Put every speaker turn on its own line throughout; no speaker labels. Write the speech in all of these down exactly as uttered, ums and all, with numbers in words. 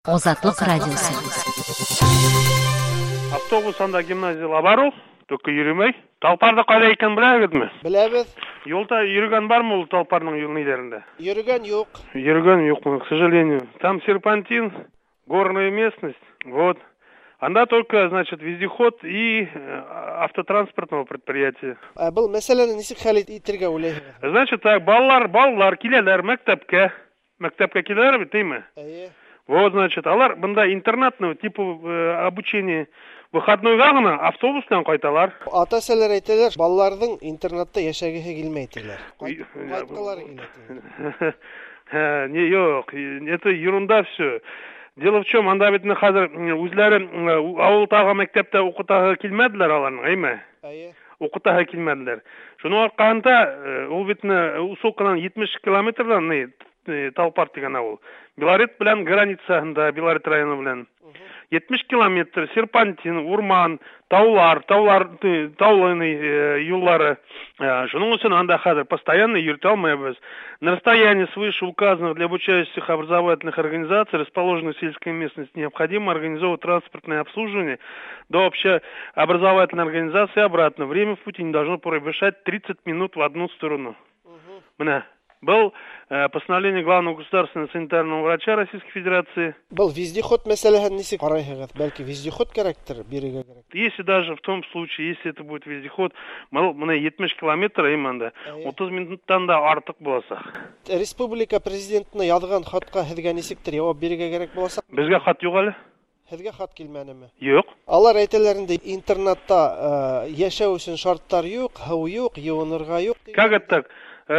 Озатлык радиосы.
Автобус анда гимназияга бару, только йөрмәй. Талпарды кайда икән беләбезме?
Беләбез.
Юлда йөргән бармы ул Талпарның юл ниләрендә?
Йөргән юк.
Йөргән юкмы, к сожалению. Там серпантин, горная местность. Вот. Анда только, значит, вездеход и автотранспортного предприятия.
Ә бу мәсьәләне ничек хәл итәргә уйлыйсыз?
Значит, так, балалар, балалар киләләр мәктәпкә. Мәктәпкә киләләр бит, әйме?
Әйе.
Вот, значит, алар бында интернатный типа э, обучение выходной гына автобус белән кайталар.
Ата-әсәләр әйтәләр, балаларның интернатта яшәгәһе килмәй диләр. Кайткалар килә.
Не, yok, это ерунда все. Дело в чем, анда бит хәзер үзләре авылдагы мәктәптә укытага килмәделәр аларның, әйме?
Әйе.
Укытага килмәделәр. Шуның аркасында ул бит Усокадан җитмеш километрдан не Талпар дигән авыл. Белорет белән границасында, Белорет районы белән. җитмеш километр серпантин, урман, таулар, таулар, таулы юллары. Шуның өчен анда хәзер постоянно йөртә алмыйбыз. На расстоянии свыше указанных для обучающихся образовательных организаций, расположенных в сельской местности, необходимо организовывать транспортное обслуживание до общеобразовательной организации обратно. Время в пути не должно превышать тридцать минут в одну сторону. Менә был э, постановление главного государственного санитарного врача Российской Федерации.
Был вездеход мәсьәләһен ничек карайсыз? Бәлки вездеход кирәктер, бирергә кирәк.
Если даже в том случае, если это будет вездеход, менә җитмеш километр иманда, утыз минуттан да артык буласак.
Республика президентына язган хатка һезгә ничектер җавап бирергә кирәк буласак?
Безгә хат юк әле.
Һезгә хат килмәнеме?
Юк.
Алар әйтәләр инде интернатта яшәү өчен шартлар юк, һау юк, юынырга юк.
Как это так?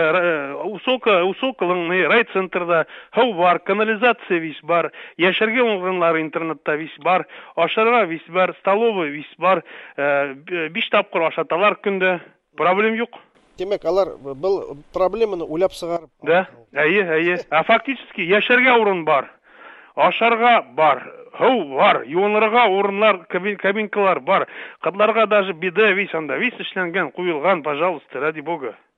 Усока, Усокалың райцентрда һау бар, канализация вис бар, яшәргә урыннары интернетта вис бар, ашарга вис бар, столовый вис бар, биш тапкыр ашаталар көндә. Проблем юк.
Демәк, алар был проблеманы уйлап сыгарып.
Да, әйе, әйе. А фактически яшәргә урын бар. Ашарга бар, һау бар, юынырга урыннар, кабинкалар бар. Кыдларга даже биде вис анда, вис эшләнгән, куелган, пожалуйста, ради бога.